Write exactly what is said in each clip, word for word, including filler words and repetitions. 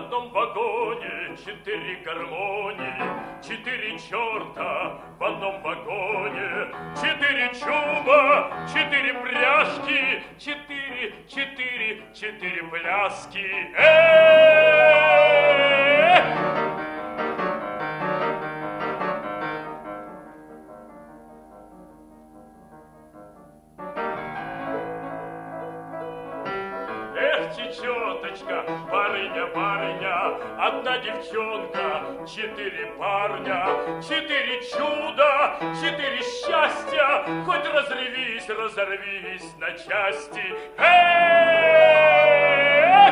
одном вагоне четыре гармонии, четыре черта в одном вагоне, четыре чуба, четыре пряжки, четыре, четыре, четыре пляски. Эх! Чечеточка, барыня, барыня, одна девчонка, четыре парня, четыре чуда, четыре счастья, хоть разревись, разорвись на части. Эх!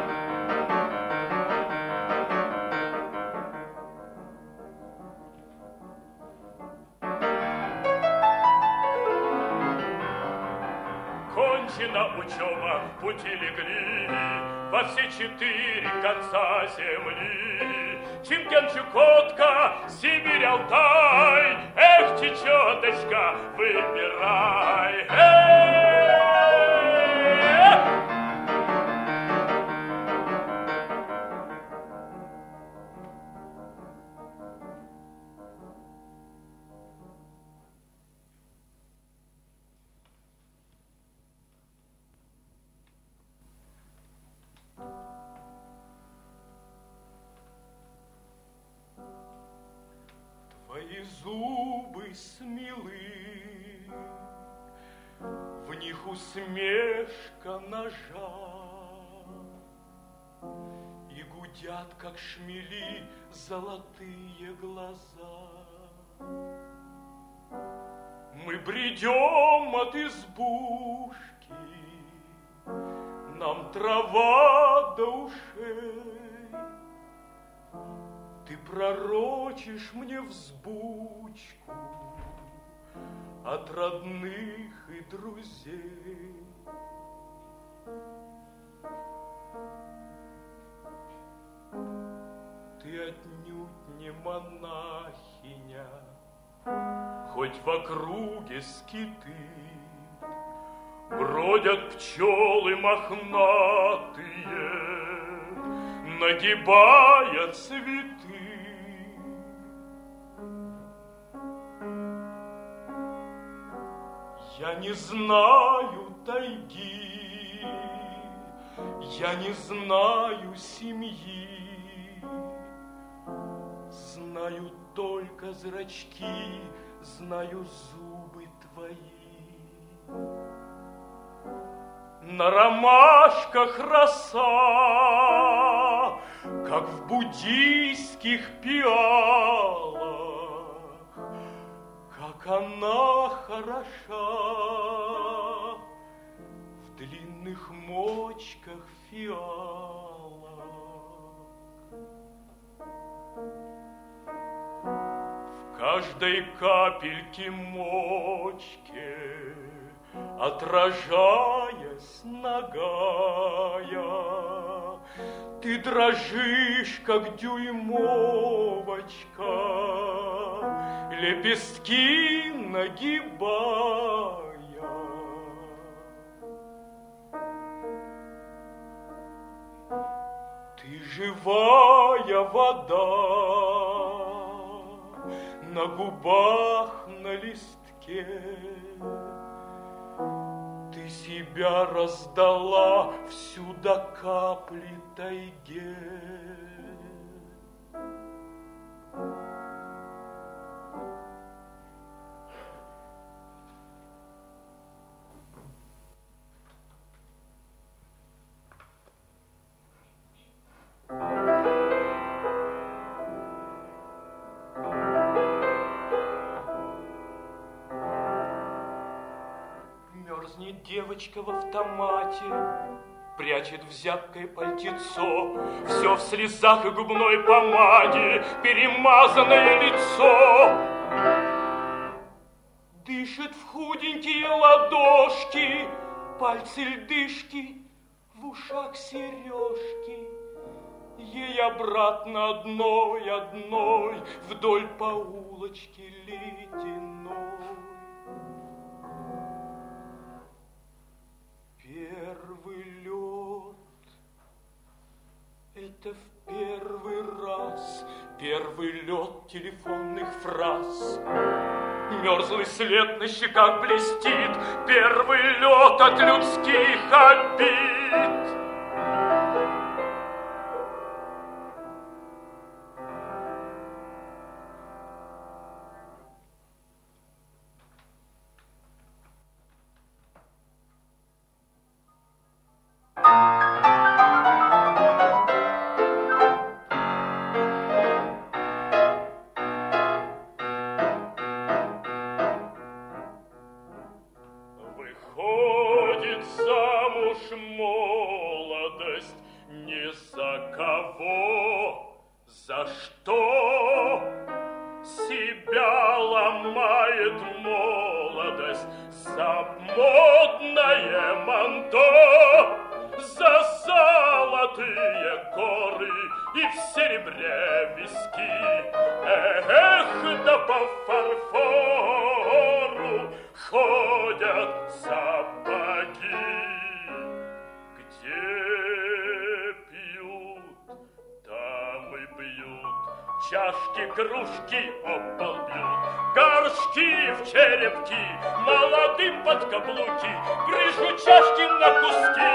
Кончена учеба, пути легли во все четыре конца земли. Чимкент, Чукотка, Сибирь, Алтай. Эх, чечеточка, выбирай. Эх! Твои зубы смелы, в них усмешка ножа, и гудят, как шмели, золотые глаза. Мы бредем от избушки, нам трава до ушей. Ты пророчишь мне взбучку от родных и друзей. Ты отнюдь не монахиня, хоть в округе скиты бродят пчелы мохнатые, нагибая цветы. Я не знаю тайги, я не знаю семьи, знаю только зрачки, знаю зубы твои. На ромашках роса, как в буддийских пиалах, как она хороша в длинных мочках фиалок. В каждой капельке мочки, отражаясь нагая, ты дрожишь, как дюймовочка, лепестки нагибая. Ты живая вода на губах, на листке. Ты себя раздала всю до капли тайге. Мерзнет девочка в автомате, прячет в зябкое пальтецо, все в слезах и губной помаде, перемазанное лицо. Дышит в худенькие ладошки, пальцы льдышки, в ушах сережки. Ей обратно одной, одной, вдоль по улочке ледяной. Первый лед — это будто в первый раз, первый лед телефонных фраз. Мерзлый след на щеках блестит, первый лед от людских обид. Чашки, кружки об пол бьют, горшки в черепки, молодым под каблуки, брызжут чашки на куски.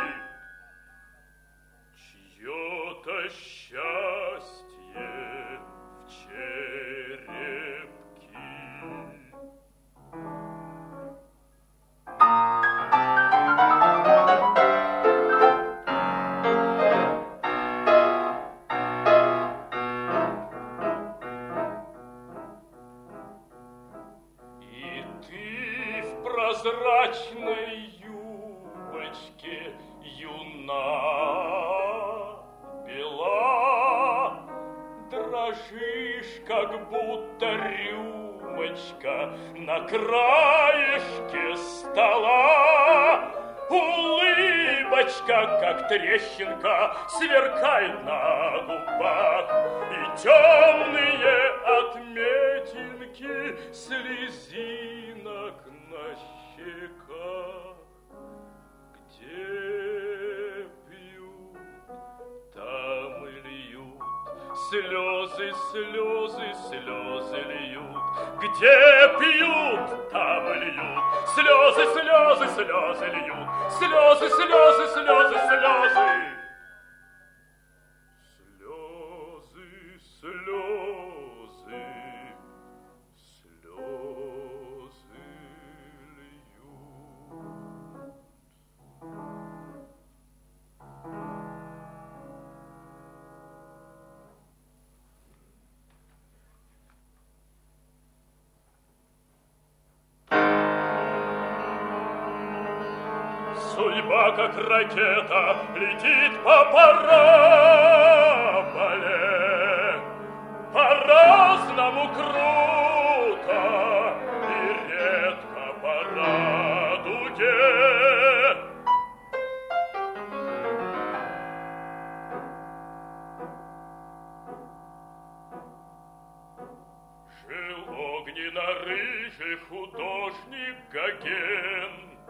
Чье-то счастье в черепки. Прозрачной юбочке юна бела, дрожишь, как будто рюмочка на краешке стола. Улыбочка, как трещинка, сверкает на губах, и темные отметинки слезинок на щеках. Где пьют, там и льют, слезы, слезы, слезы льют. Где пьют, там и льют, слезы, слезы, слезы льют. Слезы, слезы, слезы, слезы. Слезы, слезы. Судьба, как ракета, летит по параболе, по-разному круто и редко по радуге. Жил огненно-рыжий художник Гоген,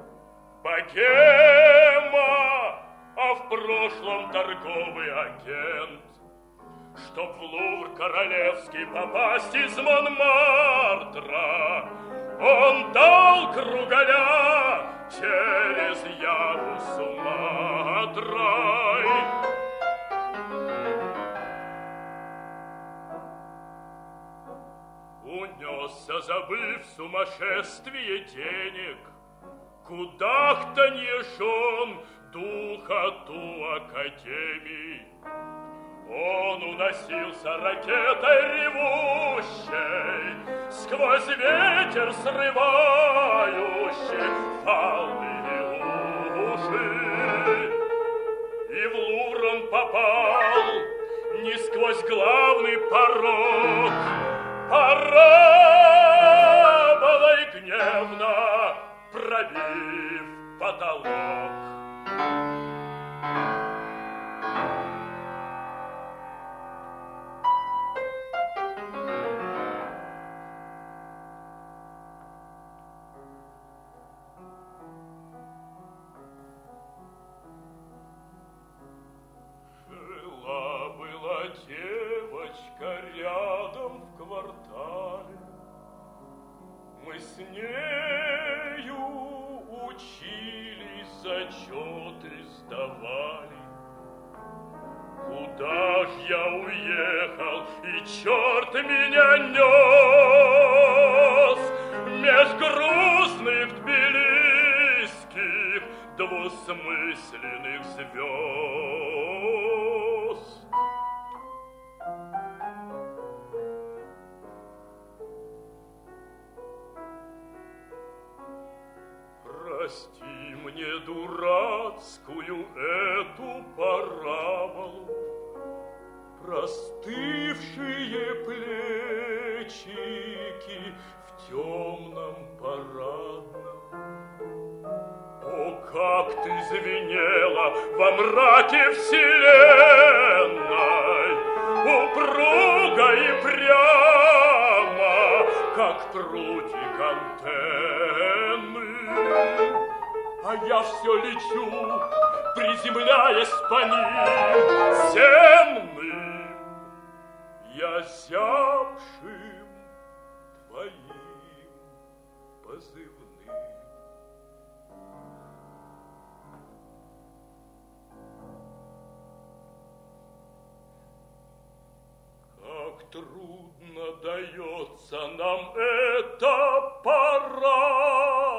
богема, а в прошлом торговый агент. Чтоб в Лувр королевский попасть из Монмартра, он дал кругаля через Яву Суматрой. Унесся, забыв сумасшествие денег, кудахтанье жен духоту академий. Он уносился ракетой ревущей, сквозь ветер срывающий алые уши. И в Лувр он попал не сквозь главный порог, параболой гневно пробив потолок. Жила девочка рядом в квартале. Мы с нею учились, зачеты сдавали. Куда ж я уехал, и черт меня нес меж грустных тбилисских двусмысленных звезд. Прости мне дурацкую эту параболу, простывшие плечики в темном парадном. О, как ты звенела во мраке вселенной, упруго и прямо, как прутик антенны. А я все лечу, приземляясь по ним земным, я зябшим твоим позывным. Как трудно дается нам эта пора,